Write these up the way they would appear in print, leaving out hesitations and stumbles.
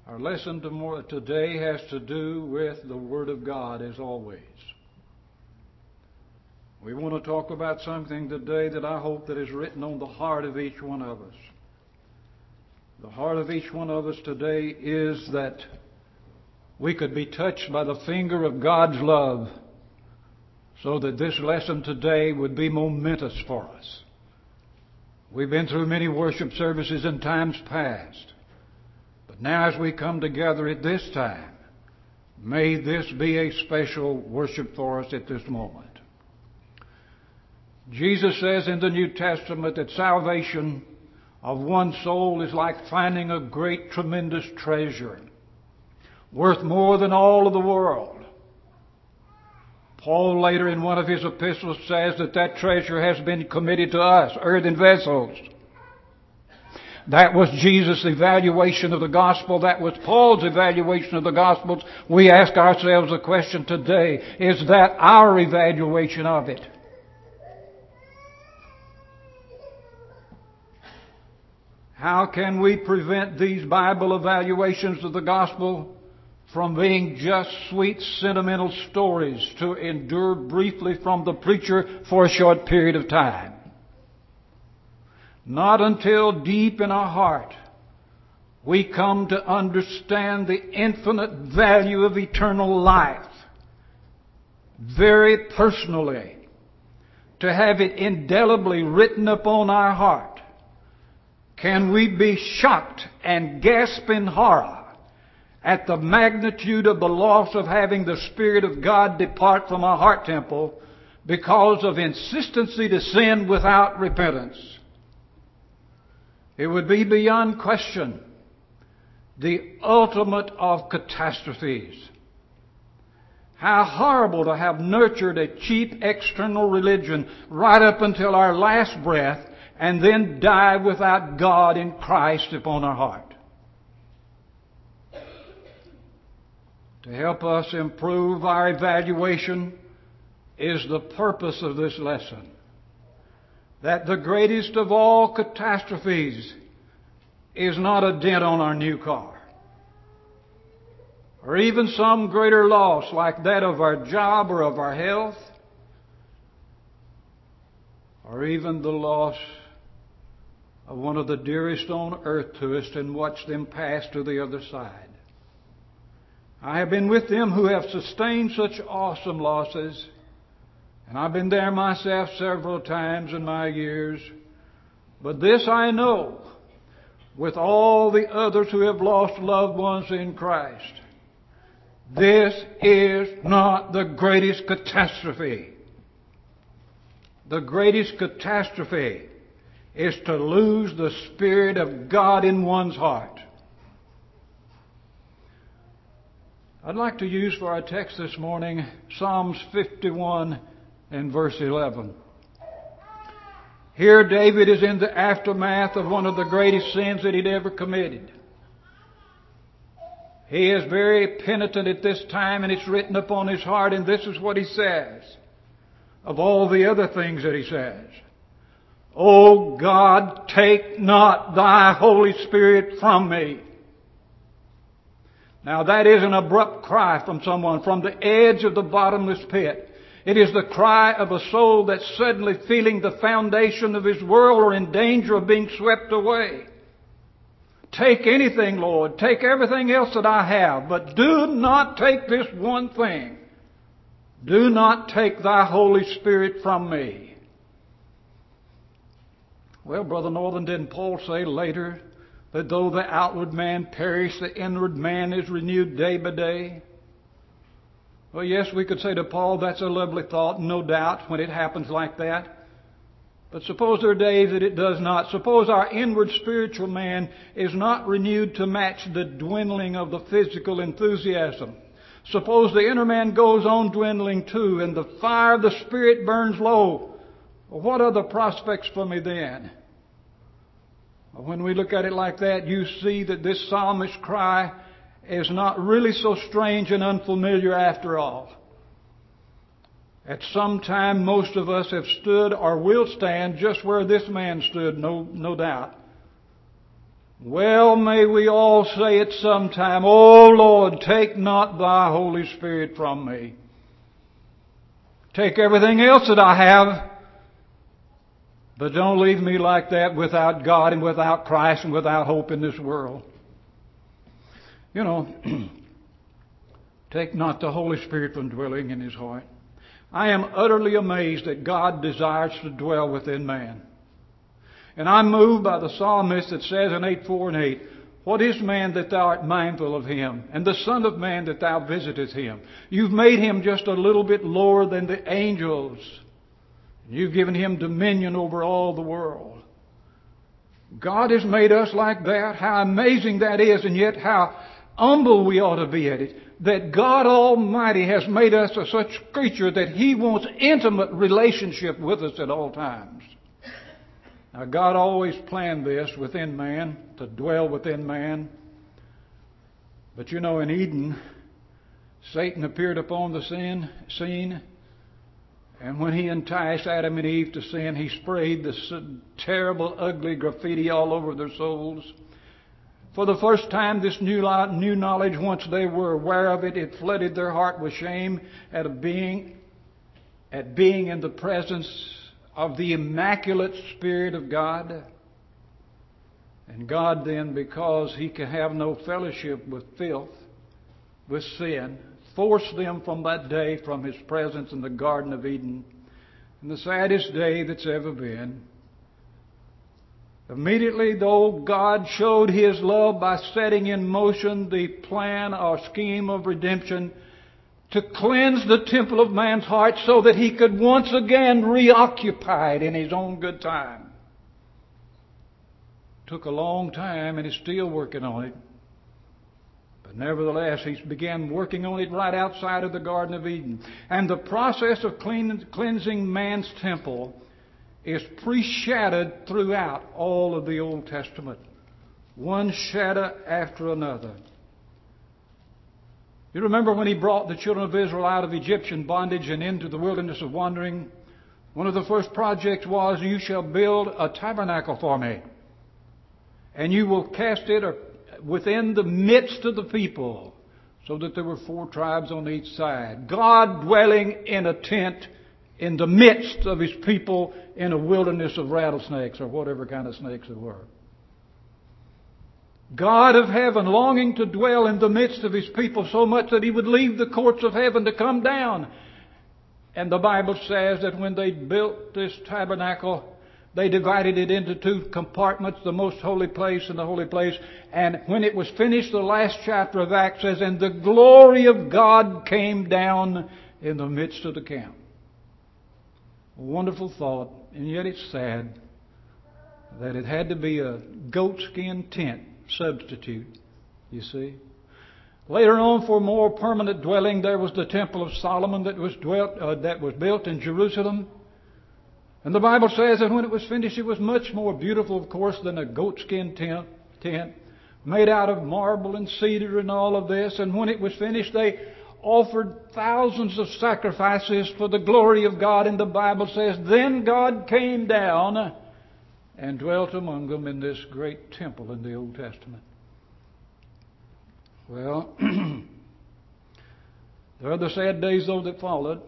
Our lesson today has to do with the Word of God, as always. We want to talk about something today that I hope that is written on the heart of each one of us. The heart of each one of us today is that we could be touched by the finger of God's love so that this lesson today would be momentous for us. We've been through many worship services in times past. But now as we come together at this time, may this be a special worship for us at this moment. Jesus says in the New Testament that salvation of one soul is like finding a great, tremendous treasure, worth more than all of the world. Paul later in one of his epistles says that treasure has been committed to us, earthen vessels. That was Jesus' evaluation of the gospel. That was Paul's evaluation of the gospels. We ask ourselves the question today, is that our evaluation of it? How can we prevent these Bible evaluations of the gospel from being just sweet sentimental stories to endure briefly from the preacher for a short period of time? Not until deep in our heart we come to understand the infinite value of eternal life, very personally, to have it indelibly written upon our heart, can we be shocked and gasp in horror at the magnitude of the loss of having the Spirit of God depart from our heart temple because of insistency to sin without repentance. It would be beyond question the ultimate of catastrophes. How horrible to have nurtured a cheap external religion right up until our last breath and then die without God in Christ upon our heart. To help us improve our evaluation is the purpose of this lesson. That the greatest of all catastrophes is not a dent on our new car, or even some greater loss like that of our job or of our health, or even the loss of one of the dearest on earth to us and watch them pass to the other side. I have been with them who have sustained such awesome losses, and I've been there myself several times in my years. But this I know, with all the others who have lost loved ones in Christ, this is not the greatest catastrophe. The greatest catastrophe is to lose the Spirit of God in one's heart. I'd like to use for our text this morning Psalms 51 and verse 11. Here David is in the aftermath of one of the greatest sins that he'd ever committed. He is very penitent at this time, and it's written upon his heart, and this is what he says of all the other things that he says. O God, take not thy Holy Spirit from me. Now that is an abrupt cry from someone from the edge of the bottomless pit. It is the cry of a soul that's suddenly feeling the foundation of his world or in danger of being swept away. Take anything, Lord. Take everything else that I have, but do not take this one thing. Do not take thy Holy Spirit from me. Well, Brother Northern, didn't Paul say later that though the outward man perish, the inward man is renewed day by day? Well, yes, we could say to Paul, that's a lovely thought, no doubt, when it happens like that. But suppose there are days that it does not. Suppose our inward spiritual man is not renewed to match the dwindling of the physical enthusiasm. Suppose the inner man goes on dwindling too, and the fire of the Spirit burns low. What are the prospects for me then? When we look at it like that, you see that this psalmist's cry is not really so strange and unfamiliar after all. At some time, most of us have stood or will stand just where this man stood, no doubt. Well, may we all say it sometime, "O Lord, take not thy Holy Spirit from me." Take everything else that I have, but don't leave me like that without God and without Christ and without hope in this world. You know, take not the Holy Spirit from dwelling in his heart. I am utterly amazed that God desires to dwell within man. And I'm moved by the psalmist that says in 8:4 and 8, "What is man that thou art mindful of him, and the son of man that thou visitest him?" You've made him just a little bit lower than the angels. You've given him dominion over all the world. God has made us like that. How amazing that is, and yet how humble we ought to be at it. That God Almighty has made us a such creature that He wants intimate relationship with us at all times. Now, God always planned this within man, to dwell within man. But you know, in Eden, Satan appeared upon the scene, and when he enticed Adam and Eve to sin, he sprayed this terrible, ugly graffiti all over their souls. For the first time, this new knowledge, once they were aware of it, it flooded their heart with shame at being in the presence of the immaculate Spirit of God. And God then, because He can have no fellowship with filth, with sin, forced them from that day from His presence in the Garden of Eden. And the saddest day that's ever been. Immediately, though, God showed His love by setting in motion the plan or scheme of redemption to cleanse the temple of man's heart so that he could once again reoccupy it in His own good time. It took a long time, and He's still working on it. But nevertheless, He's began working on it right outside of the Garden of Eden. And the process of cleansing man's temple is pre-shadowed throughout all of the Old Testament. One shadow after another. You remember when He brought the children of Israel out of Egyptian bondage and into the wilderness of wandering? One of the first projects was, "You shall build a tabernacle for me, and you will cast it within the midst of the people," so that there were 4 tribes on each side. God dwelling in a tent in the midst of His people in a wilderness of rattlesnakes or whatever kind of snakes there were. God of heaven longing to dwell in the midst of His people so much that He would leave the courts of heaven to come down. And the Bible says that when they built this tabernacle, they divided it into 2 compartments, the most holy place and the holy place. And when it was finished, the last chapter of Acts says, "And the glory of God came down in the midst of the camp." A wonderful thought, and yet it's sad that it had to be a goatskin tent substitute, you see. Later on, for more permanent dwelling, there was the Temple of Solomon that was built in Jerusalem. And the Bible says that when it was finished, it was much more beautiful, of course, than a goatskin tent made out of marble and cedar and all of this. And when it was finished, they offered thousands of sacrifices for the glory of God. And the Bible says, then God came down and dwelt among them in this great temple in the Old Testament. Well, there are the sad days, though, that followed.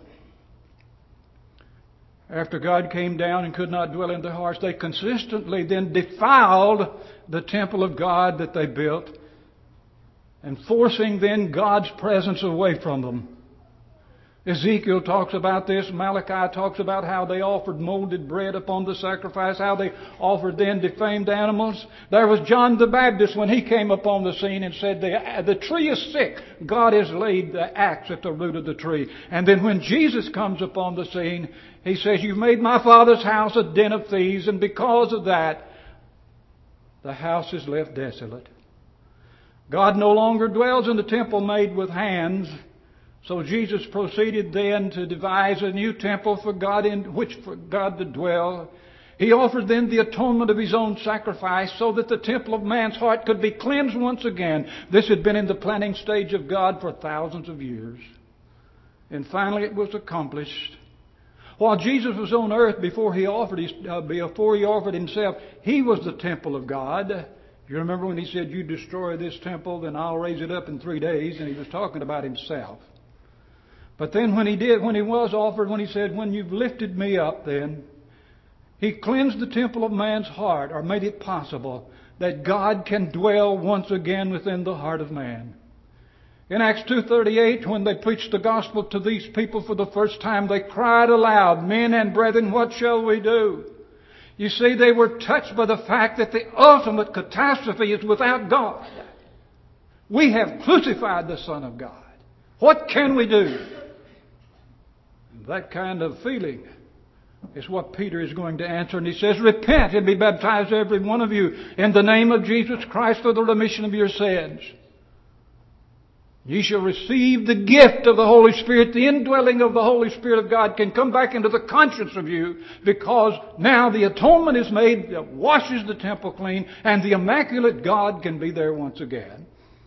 After God came down and could not dwell in their hearts, they consistently then defiled the temple of God that they built, and forcing then God's presence away from them. Ezekiel talks about this. Malachi talks about how they offered molded bread upon the sacrifice, how they offered then defamed animals. There was John the Baptist when he came upon the scene and said, the tree is sick. God has laid the axe at the root of the tree. And then when Jesus comes upon the scene, He says, you've made my Father's house a den of thieves, and because of that, the house is left desolate. God no longer dwells in the temple made with hands. So Jesus proceeded then to devise a new temple for God in which for God to dwell. He offered then the atonement of His own sacrifice so that the temple of man's heart could be cleansed once again. This had been in the planning stage of God for thousands of years. And finally it was accomplished. While Jesus was on earth before He offered Himself, He was the temple of God. You remember when he said, you destroy this temple, then I'll raise it up in 3 days, and he was talking about himself. But then when he said, when you've lifted me up, then he cleansed the temple of man's heart, or made it possible that God can dwell once again within the heart of man. In Acts 2:38, when they preached the gospel to these people for the first time, they cried aloud, men and brethren, what shall we do? You see, they were touched by the fact that the ultimate catastrophe is without God. We have crucified the Son of God. What can we do? That kind of feeling is what Peter is going to answer. And he says, repent and be baptized every one of you in the name of Jesus Christ for the remission of your sins. Ye shall receive the gift of the Holy Spirit. The indwelling of the Holy Spirit of God can come back into the conscience of you, because now the atonement is made that washes the temple clean, and the immaculate God can be there once again.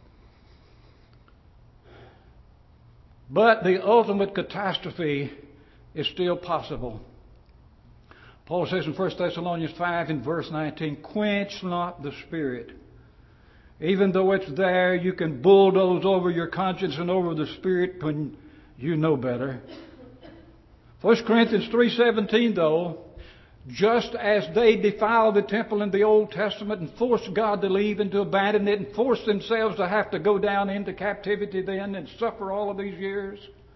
But the ultimate catastrophe is still possible. Paul says in 1 Thessalonians 5 in verse 19, quench not the Spirit. Even though it's there, you can bulldoze over your conscience and over the Spirit when you know better. 1 Corinthians 3:17, though, just as they defiled the temple in the Old Testament and forced God to leave and to abandon it and forced themselves to have to go down into captivity then and suffer all of these years,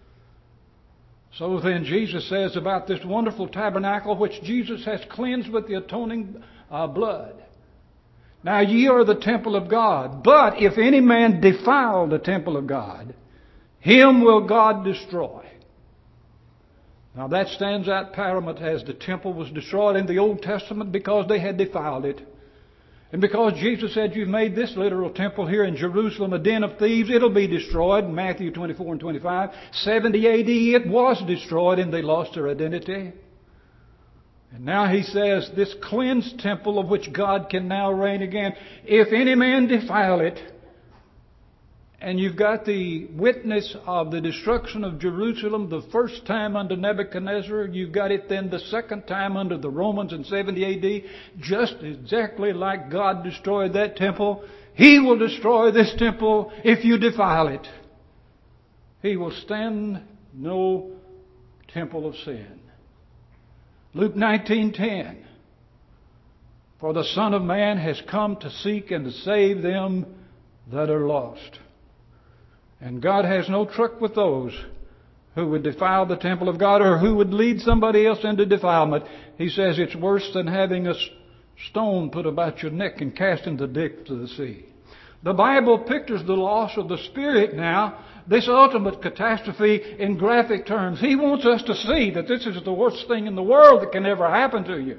so then Jesus says about this wonderful tabernacle which Jesus has cleansed with the atoning blood. Now ye are the temple of God, but if any man defile the temple of God, him will God destroy. Now that stands out paramount, as the temple was destroyed in the Old Testament because they had defiled it. And because Jesus said, you've made this literal temple here in Jerusalem a den of thieves, it'll be destroyed. In Matthew 24 and 25. 70 AD it was destroyed and they lost their identity. And now he says, this cleansed temple of which God can now reign again, if any man defile it. And you've got the witness of the destruction of Jerusalem the first time under Nebuchadnezzar. You've got it then the second time under the Romans in 70 AD. Just exactly like God destroyed that temple, He will destroy this temple if you defile it. He will stand no temple of sin. Luke 19:10. For the Son of Man has come to seek and to save them that are lost. And God has no truck with those who would defile the temple of God or who would lead somebody else into defilement. He says it's worse than having a stone put about your neck and cast into the depths of the sea. The Bible pictures the loss of the Spirit now, this ultimate catastrophe, in graphic terms. He wants us to see that this is the worst thing in the world that can ever happen to you.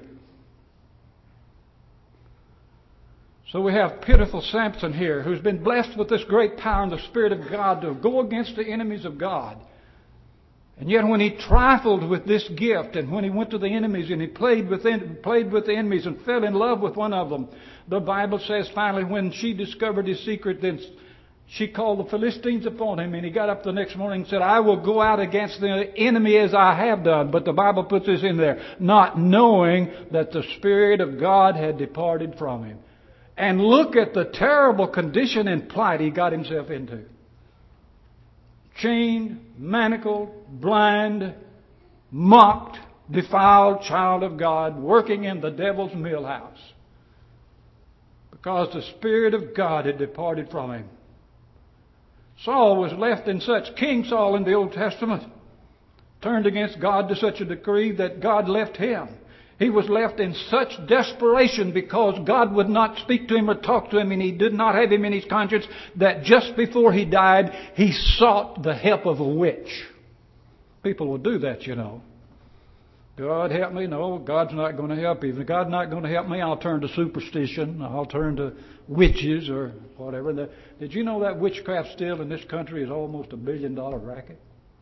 So we have pitiful Samson here, who's been blessed with this great power and the Spirit of God to go against the enemies of God. And yet when he trifled with this gift, and when he went to the enemies and he played with the enemies and fell in love with one of them, the Bible says finally when she discovered his secret, then she called the Philistines upon him, and he got up the next morning and said, I will go out against the enemy as I have done. But the Bible puts this in there, not knowing that the Spirit of God had departed from him. And look at the terrible condition and plight he got himself into. Chained, manacled, blind, mocked, defiled child of God, working in the devil's millhouse. Because the Spirit of God had departed from him. Saul was left in such, King Saul in the Old Testament, turned against God to such a degree that God left him. He was left in such desperation because God would not speak to him or talk to him, and He did not have him in his conscience, that just before he died, he sought the help of a witch. People will do that, you know. God help me. No, God's not going to help you. If God's not going to help me, I'll turn to superstition. I'll turn to witches or whatever. Did you know that witchcraft still in this country is almost $1 billion racket?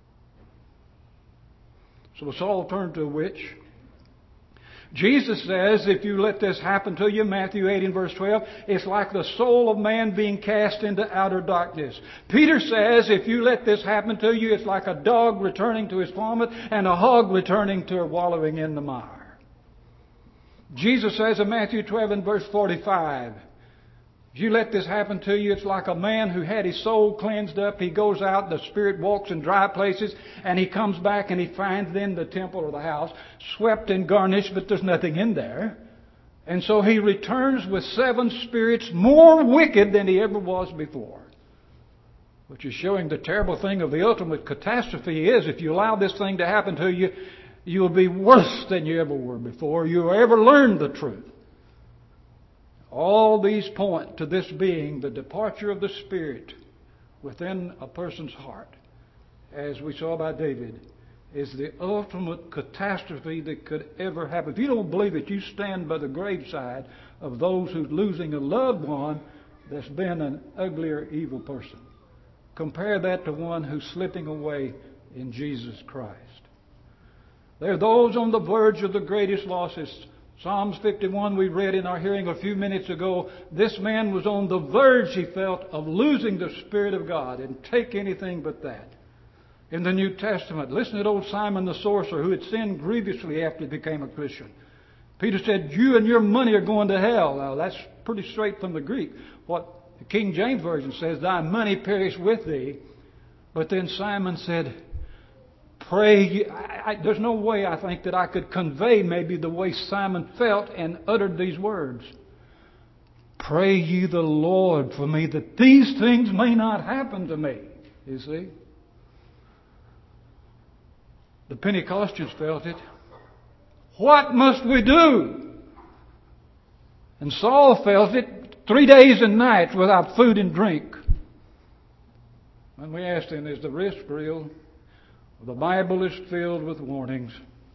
So Saul turned to a witch. Jesus says, if you let this happen to you, Matthew 8 and verse 12, it's like the soul of man being cast into outer darkness. Peter says, if you let this happen to you, it's like a dog returning to his vomit and a hog returning to wallowing in the mire. Jesus says in Matthew 12 and verse 45, If you let this happen to you, it's like a man who had his soul cleansed up. He goes out, the Spirit walks in dry places, and he comes back and he finds then the temple or the house swept and garnished, but there's nothing in there. And so he returns with 7 spirits more wicked than he ever was before. Which is showing the terrible thing of the ultimate catastrophe is if you allow this thing to happen to you, you'll be worse than you ever were before. You ever learned the truth. All these point to this being the departure of the Spirit within a person's heart, as we saw by David, is the ultimate catastrophe that could ever happen. If you don't believe it, you stand by the graveside of those who's losing a loved one that's been an uglier, evil person. Compare that to one who's slipping away in Jesus Christ. There are those on the verge of the greatest losses. Psalms 51 we read in our hearing a few minutes ago. This man was on the verge, he felt, of losing the Spirit of God and take anything but that. In the New Testament, listen to old Simon the sorcerer who had sinned grievously after he became a Christian. Peter said, you and your money are going to hell. Now that's pretty straight from the Greek. What the King James Version says, thy money perish with thee. But then Simon said, pray. There's no way I think that I could convey maybe the way Simon felt and uttered these words. Pray ye the Lord for me that these things may not happen to me. You see? The Pentecostals felt it. What must we do? And Saul felt it 3 days and nights without food and drink. And we asked him, is the risk real? The Bible is filled with warnings.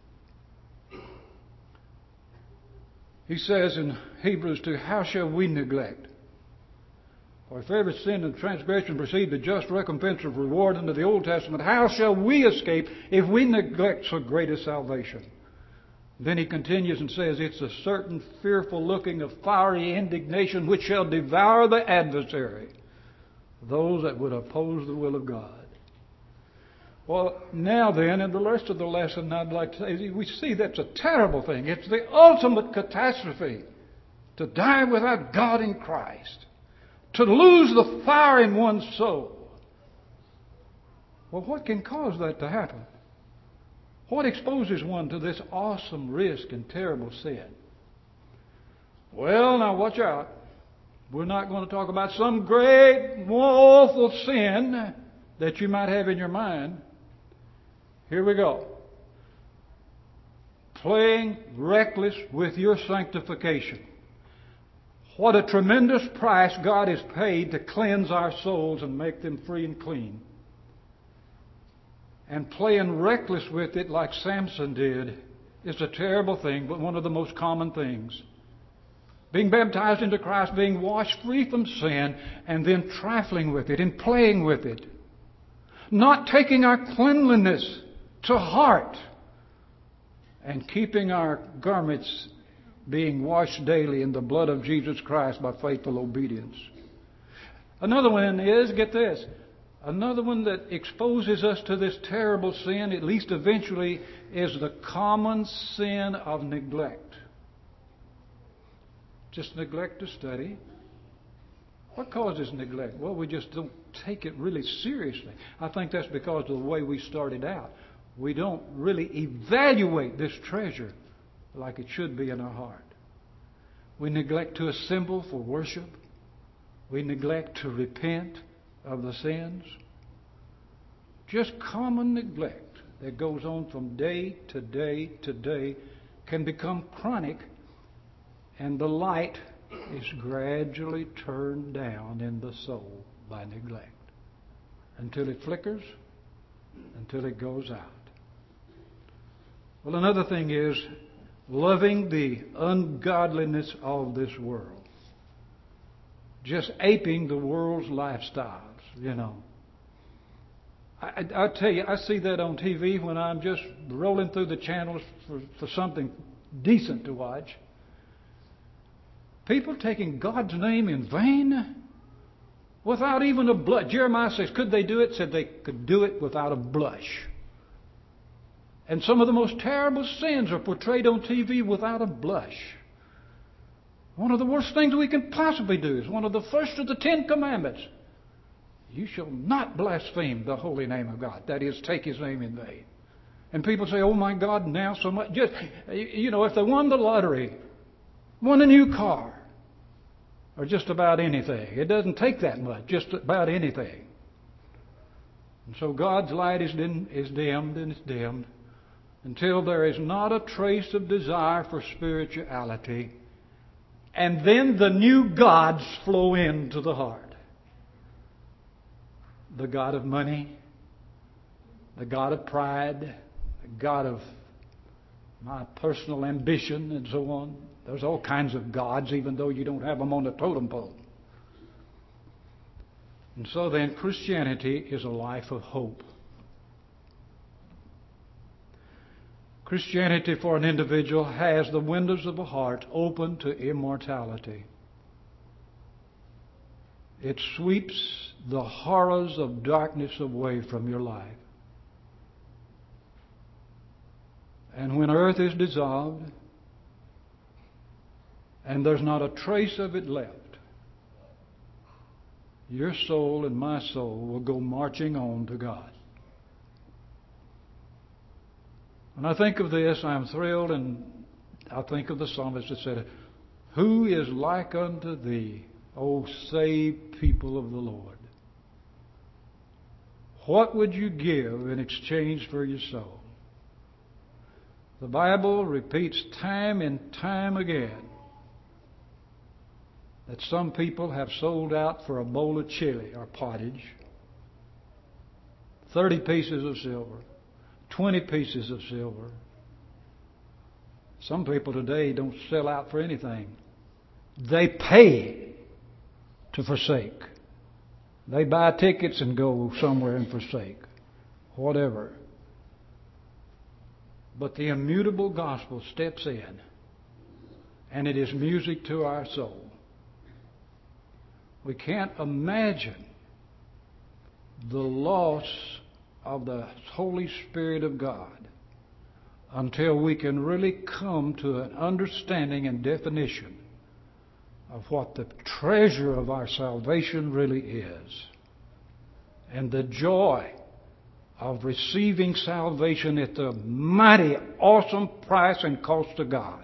He says in Hebrews 2, how shall we neglect? For if every sin and transgression precede the just recompense of reward under the Old Testament, how shall we escape if we neglect so great a salvation? Then he continues and says, it's a certain fearful looking of fiery indignation which shall devour the adversary, those that would oppose the will of God. Well, now then, in the rest of the lesson, I'd like to say, we see that's a terrible thing. It's the ultimate catastrophe to die without God in Christ, to lose the fire in one's soul. Well, what can cause that to happen? What exposes one to this awesome risk and terrible sin? Well, now watch out. We're not going to talk about some great, awful sin that you might have in your mind. Here we go. Playing reckless with your sanctification. What a tremendous price God has paid to cleanse our souls and make them free and clean. And playing reckless with it like Samson did is a terrible thing, but one of the most common things. Being baptized into Christ, being washed free from sin, and then trifling with it and playing with it. Not taking our cleanliness to heart and keeping our garments being washed daily in the blood of Jesus Christ by faithful obedience. Another one is, get this, another one that exposes us to this terrible sin, at least eventually, is the common sin of neglect. Just neglect to study. What causes neglect? Well, we just don't take it really seriously. I think that's because of the way we started out. We don't really evaluate this treasure like it should be in our heart. We neglect to assemble for worship. We neglect to repent of the sins. Just common neglect that goes on from day to day to day can become chronic, and the light is gradually turned down in the soul by neglect until it flickers, until it goes out. Well, another thing is loving the ungodliness of this world. Just aping the world's lifestyles, you know. I tell you, I see that on TV when I'm just rolling through the channels for something decent to watch. People taking God's name in vain without even a blush. Jeremiah says, could they do it? Said they could do it without a blush. And some of the most terrible sins are portrayed on TV without a blush. One of the worst things we can possibly do is one of the first of the 10 Commandments. You shall not blaspheme the holy name of God. That is, take His name in vain. And people say, oh my God, now so much. Just, if they won the lottery, won a new car, or just about anything. It doesn't take that much, just about anything. And so God's light is dimmed and it's dimmed until there is not a trace of desire for spirituality. And then the new gods flow into the heart. The God of money, the God of pride, the God of my personal ambition, and so on. There's all kinds of gods, even though you don't have them on the totem pole. And so then, Christianity is a life of hope. Christianity for an individual has the windows of the heart open to immortality. It sweeps the horrors of darkness away from your life. And when earth is dissolved, and there's not a trace of it left, your soul and my soul will go marching on to God. When I think of this, I'm thrilled, and I think of the psalmist that said, who is like unto thee, O saved people of the Lord? What would you give in exchange for your soul? The Bible repeats time and time again that some people have sold out for a bowl of chili or pottage, 30 pieces of silver, 20 pieces of silver. Some people today don't sell out for anything. They pay to forsake. They buy tickets and go somewhere and forsake. Whatever. But the immutable gospel steps in, and it is music to our soul. We can't imagine the loss of the Holy Spirit of God until we can really come to an understanding and definition of what the treasure of our salvation really is, and the joy of receiving salvation at the mighty, awesome price and cost of God.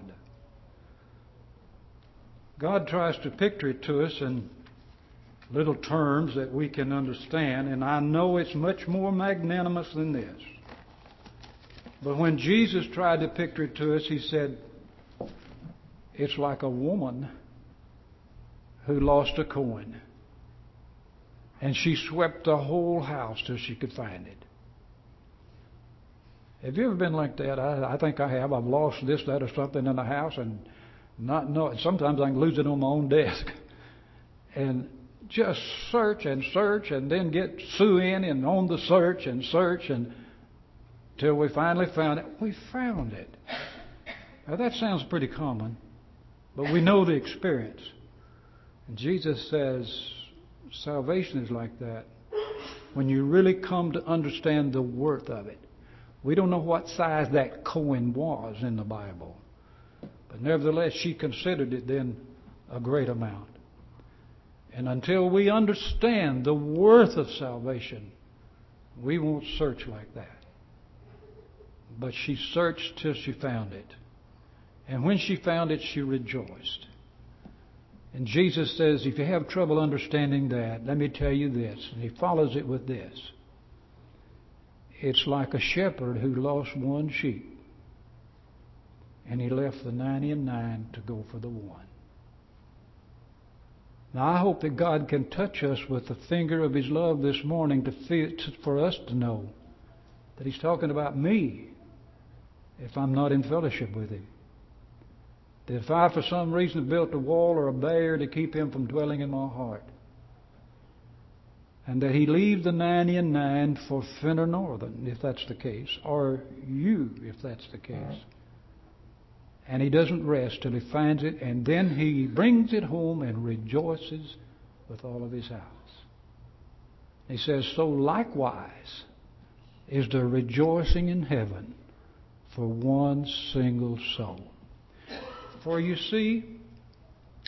God tries to picture it to us in little terms that we can understand, and I know it's much more magnanimous than this. But when Jesus tried to picture it to us, He said, it's like a woman who lost a coin, and she swept the whole house till she could find it. Have you ever been like that? I think I have. I've lost this, that, or something in the house, and not know. Sometimes I can lose it on my own desk, and just search, and then get Sue in and on the search until we finally found it. We found it. Now that sounds pretty common, but we know the experience. And Jesus says salvation is like that. When you really come to understand the worth of it. We don't know what size that coin was in the Bible, but nevertheless she considered it then a great amount. And until we understand the worth of salvation, we won't search like that. But she searched till she found it. And when she found it, she rejoiced. And Jesus says, if you have trouble understanding that, let me tell you this. And He follows it with this. It's like a shepherd who lost one sheep, and he left the 99 to go for the one. Now, I hope that God can touch us with the finger of His love this morning for us to know that He's talking about me if I'm not in fellowship with Him. That if I, for some reason, have built a wall or a barrier to keep Him from dwelling in my heart, and that He leaves the 99 for Fenner Northern, if that's the case, or you, if that's the case. And He doesn't rest till He finds it, and then He brings it home and rejoices with all of His house. He says, so likewise is there rejoicing in heaven for one single soul. For you see,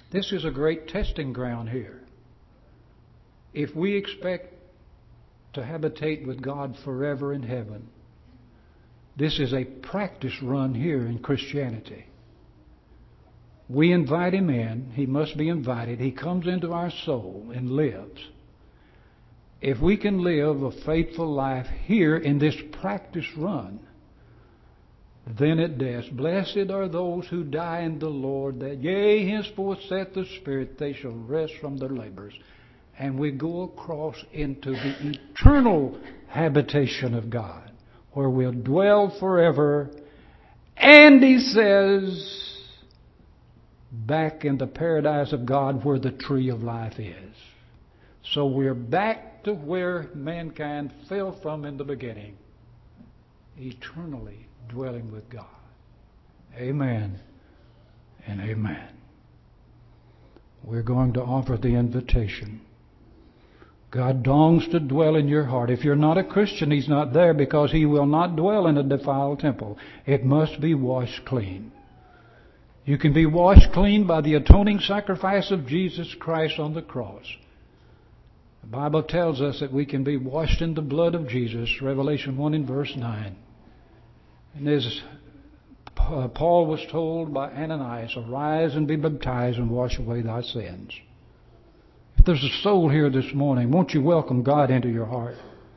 This is a great testing ground here. If we expect to habitate with God forever in heaven, this is a practice run here in Christianity. We invite Him in. He must be invited. He comes into our soul and lives. If we can live a faithful life here in this practice run, then at death, blessed are those who die in the Lord, that yea, henceforth saith the Spirit, they shall rest from their labors. And we go across into the eternal habitation of God, where we'll dwell forever. And He says, back in the paradise of God where the tree of life is. So we're back to where mankind fell from in the beginning, eternally dwelling with God. Amen and amen. We're going to offer the invitation. God longs to dwell in your heart. If you're not a Christian, He's not there, because He will not dwell in a defiled temple. It must be washed clean. You can be washed clean by the atoning sacrifice of Jesus Christ on the cross. The Bible tells us that we can be washed in the blood of Jesus, Revelation 1 and verse 9. And as Paul was told by Ananias, arise and be baptized and wash away thy sins. If there's a soul here this morning, won't you welcome God into your heart?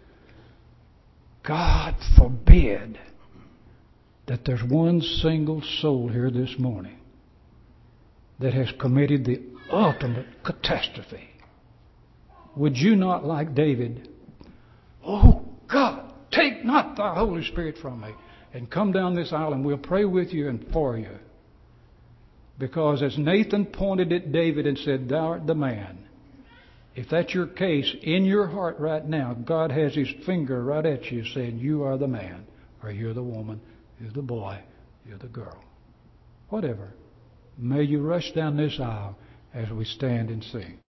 God forbid that there's one single soul here this morning that has committed the ultimate catastrophe. Would you not, like David, oh God, take not thy Holy Spirit from me, and come down this aisle and we'll pray with you and for you? Because as Nathan pointed at David and said, thou art the man, if that's your case, in your heart right now, God has His finger right at you saying, you are the man, or you're the woman, you're the boy, you're the girl. Whatever. May you rush down this aisle as we stand and sing.